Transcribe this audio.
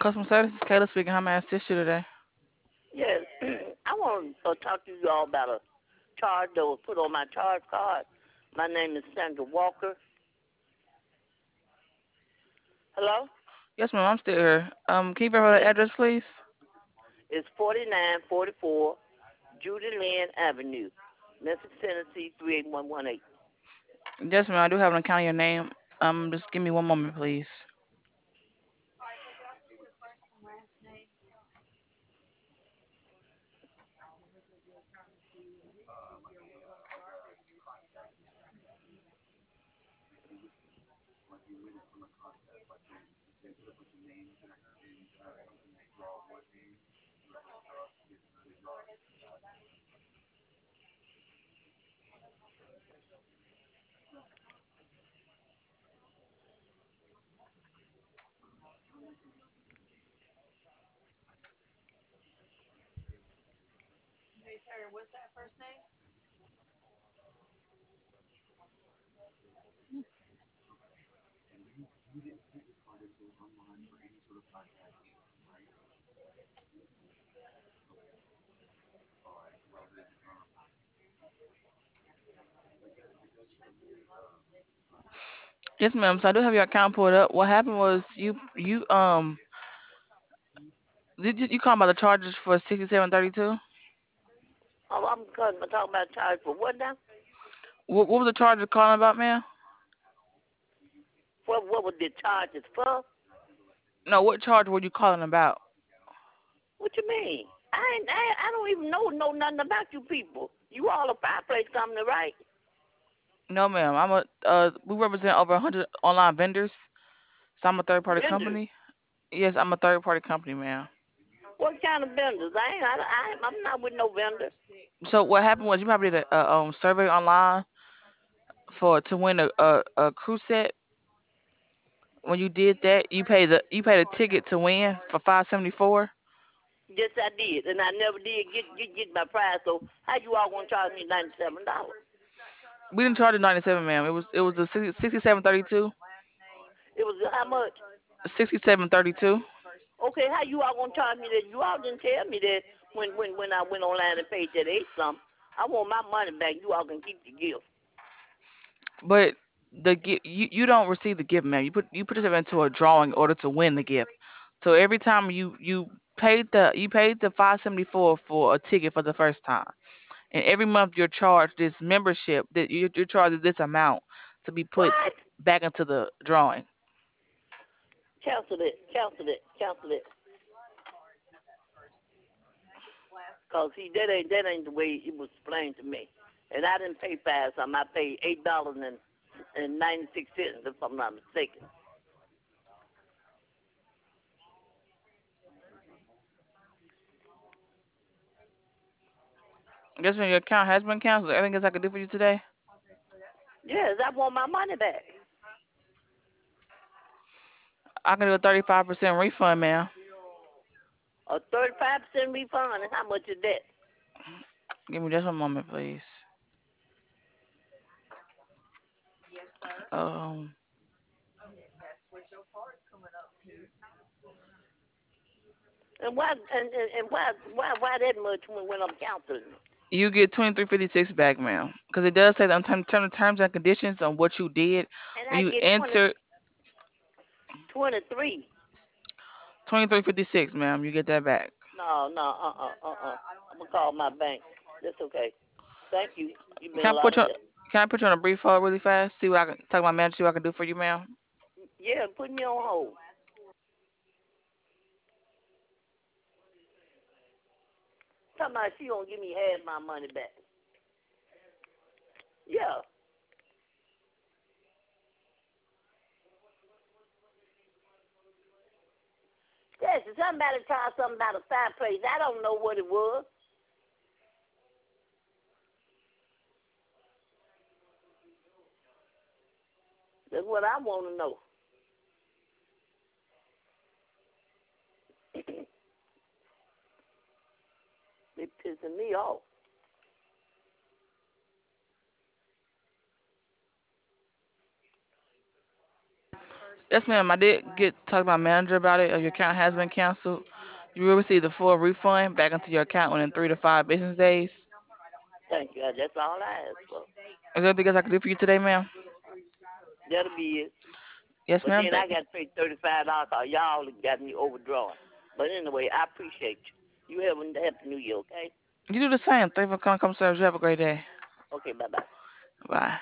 Customer service is Kayla speaking. How may I assist you today? Yes, I want to talk to you all about a charge that was put on my charge card. My name is Sandra Walker. Hello? Yes, ma'am. I'm still here. Can you verify the Yes, address, please? it's 4944 Judy Lynn Avenue, Memphis, Tennessee 38118. Yes, ma'am. I do have an account in your name. Just give me one moment, please. Yes, ma'am. So I do have your account pulled up. What happened was you called about the charges for 6732? Oh, I'm talking about charge for what now? What was the charge you're calling about, ma'am? What was the charges for? No, what charge were you calling about? What you mean? I don't even know nothing about you people. You all a fireplace company, right? No, ma'am. We represent over 100 online vendors. So I'm a third party Vendors. company. Yes, I'm a third party company, ma'am. What kind of vendors? I'm not with no vendor. So what happened was you probably did a survey online for to win a crew set. When you did that, you paid a ticket to win for 574. Yes, I did, and I never did get my prize. So how you all gonna charge me $97? We didn't charge you 97, ma'am. It was the 6732. It was how much? 6732. Okay, how you all gonna charge me that? You all didn't tell me that when I went online and paid that eight something. I want my money back. You all can keep the gift. But you don't receive the gift, ma'am. You put yourself into a drawing in order to win the gift. So every time you paid the 574 for a ticket for the first time, and every month you're charged this membership that you're charged this amount to be put What? back into the drawing. Cancel it. Cancel it. Cancel it. Cause see, that ain't the way it was explained to me. And I didn't pay five something. I paid $8 and 96 cents if I'm not mistaken. I guess when your account has been canceled, anything else I could do for you today? Yes, I want my money back. I can do a 35% refund, ma'am. A 35% refund. And how much is that? Give me just one moment, please. Um, And why that much when I'm counseling it? you get 2356 back, ma'am, because it does say that on terms and conditions on what you did And when I you get enter 23. 2356, ma'am. You get that back. No, no, I'm gonna call my bank. That's okay. Thank you. You've been Can a I lot put of you on, help. can I put you on a brief hold really fast? See what I can talk to my manager. See what I can do for you, ma'am. Yeah, put me on hold. Talking about she gonna give me half my money back. Yeah. Yes, somebody tried something about a fireplace. I don't know what it was. That's what I want to know. They pissing me off. Yes, ma'am. I did get talked to my manager about it. Your account has been canceled. You will receive the full refund back into your account within 3 to 5 business days. Thank you. That's all I ask for. Is there anything else I can do for you today, ma'am? That'll be it. Yes, But ma'am. then I got to pay $35 because y'all got me overdrawn. But anyway, I appreciate you. You have a happy New Year, okay? You do the same. Thank you for coming, come service. You have a great day. Okay, bye-bye. Bye.